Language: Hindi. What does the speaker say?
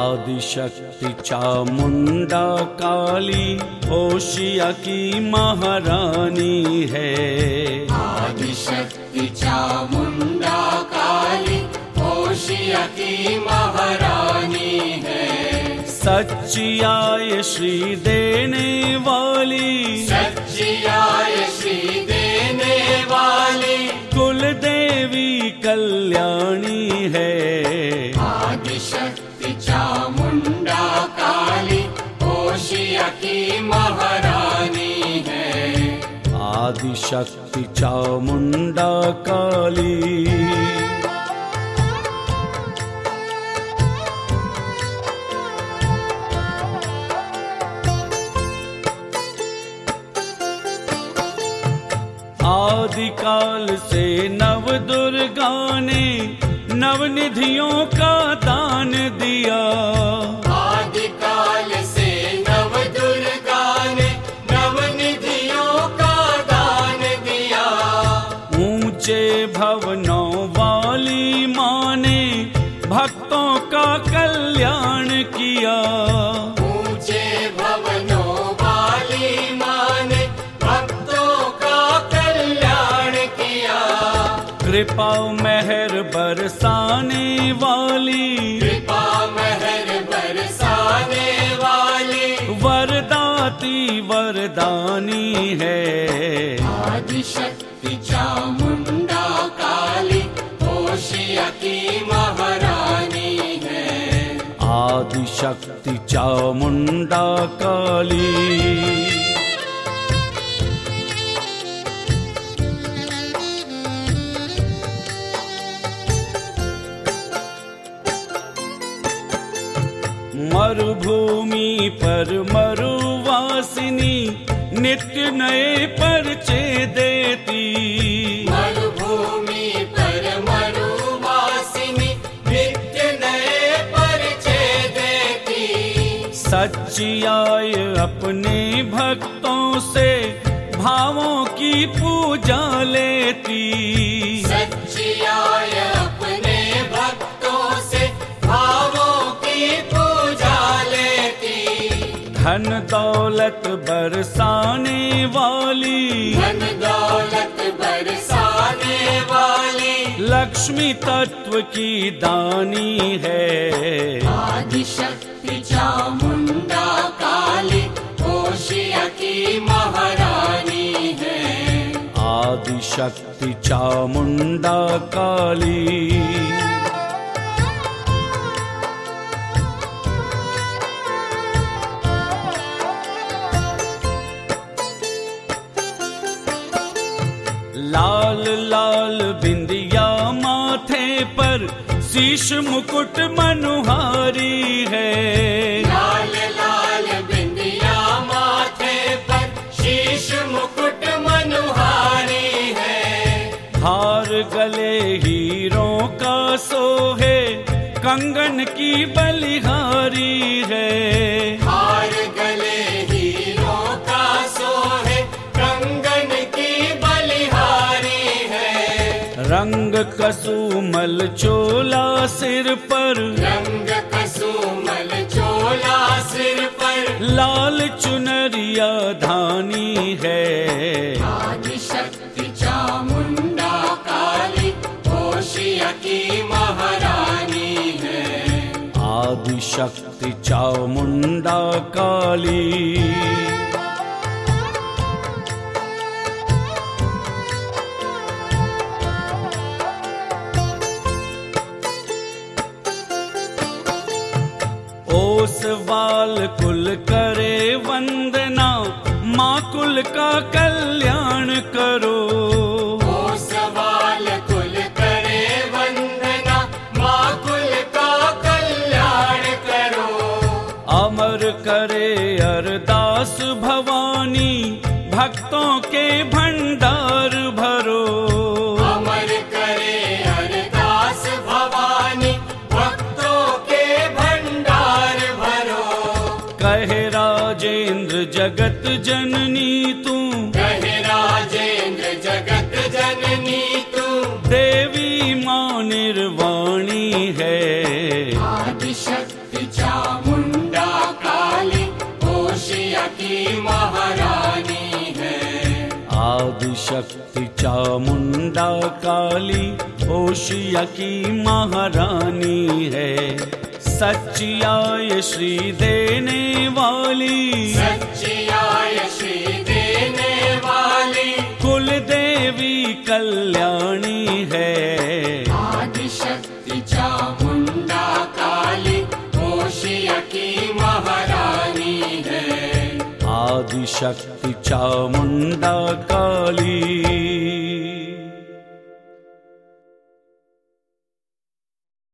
आदिशक्ति चामुंडा काली ओशिया की महारानी है। आदिशक्ति चामुंडा काली ओशिया की महारानी है। सच्ची आय श्री देने वाली, सच्ची आय श्री देने वाली कुल देवी कल्याणी है। आदिशक्ति चामुंडा काली ओशिया की महारानी है। आदिशक्ति चामुंडा काली। आदिकाल से नव दुर्गा ने नवनिधियों का दान दिया। आदिकाल से नव दुर्गा ने नवनिधियों का दान दिया। ऊंचे भवनों वाली माँ ने भक्तों का कल्याण किया। ऊंचे भवनों वाली माँ ने भक्तों का कल्याण किया। कृपा मेहर बरसाने वाली, कृपा मेहर बरसाने वाली वरदाती वरदानी है। आदिशक्ति चामुंडा काली ओशिया की महारानी है। आदिशक्ति चामुंडा काली। मरुभूमि पर मरुवासिनी नित्य नए परचे देती। मरुभूमि पर मरुवासिनी नित्य नए परचे देती। सच्ची आय अपने भक्तों से भावों की पूजा लेती। सच्ची आय अपने भक्तों से भावों की पूजा लेती। धन दौलत बरसाने वाली, धन दौलत बरसाने वाली लक्ष्मी तत्व की दानी है। आदिशक्ति चामुंडा काली ओशिया की महारानी है। आदिशक्ति चामुंडा काली। लाल लाल बिंदिया माथे पर शीश मुकुट मनुहारी है। लाल लाल बिंदिया माथे पर शीश मुकुट मनुहारी है। हार गले हीरों का सोहे कंगन की बलिहारी है। हार गले हीरों का सोहे कंगन की बलिहारी है। रंग कसुमल चोला सिर पर, रंग कसुमल चोला सिर पर लाल चुनरिया धानी है। आदिशक्ति चामुंडा काली ओशिया की महारानी है। आदिशक्ति चामुंडा काली। ओसवाल कुल करे वंदना, माँ कुल का कल्याण करो। ओसवाल कुल करे वंदना, माँ कुल का कल्याण करो। अमर करे अरदास भवानी, भक्तों के भंडार भरो। अमर करे अरदास भवानी, भक्तों के भंडार भरो। कहे राजेंद्र जगत जननी तू, कहे राजेंद्र जगत जननी तू देवी माँ निर्वाणी है। आदिशक्ति चा चामुंडा काली ओशिया की महारानी है। सच्ची आय श्री देने वाली, सच्ची आय श्री देने वाली, कुल देवी कल्याणी है। आदिशक्ति चामुंडा काली ओशिया की महारानी है। आदिशक्ति चामुंडा काली।